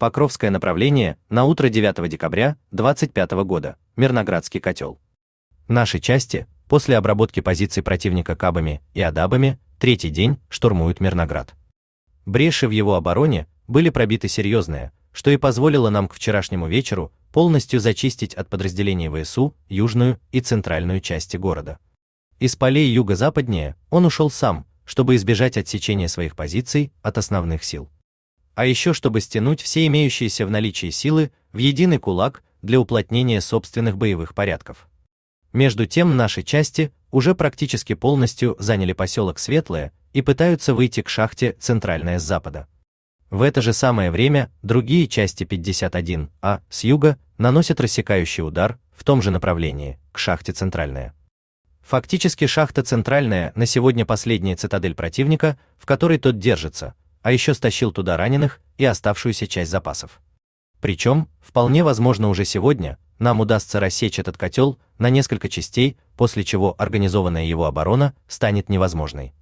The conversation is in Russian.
Покровское направление на утро 9 декабря 25 года, Мирноградский котел. Наши части, после обработки позиций противника кабами и адабами, третий день штурмуют Мирноград. Бреши в его обороне были пробиты серьезные, что и позволило нам к вчерашнему вечеру полностью зачистить от подразделений ВСУ южную и центральную части города. Из полей юго-западнее он ушел сам, чтобы избежать отсечения своих позиций от основных сил. А еще чтобы стянуть все имеющиеся в наличии силы в единый кулак для уплотнения собственных боевых порядков. Между тем наши части уже практически полностью заняли поселок Светлое и пытаются выйти к шахте Центральная с запада. В это же самое время другие части 51А с юга наносят рассекающий удар в том же направлении, к шахте Центральная. Фактически шахта Центральная на сегодня последняя цитадель противника, в которой тот держится, а еще стащил туда раненых и оставшуюся часть запасов. Причем, вполне возможно уже сегодня, нам удастся рассечь этот котел на несколько частей, после чего организованная его оборона станет невозможной.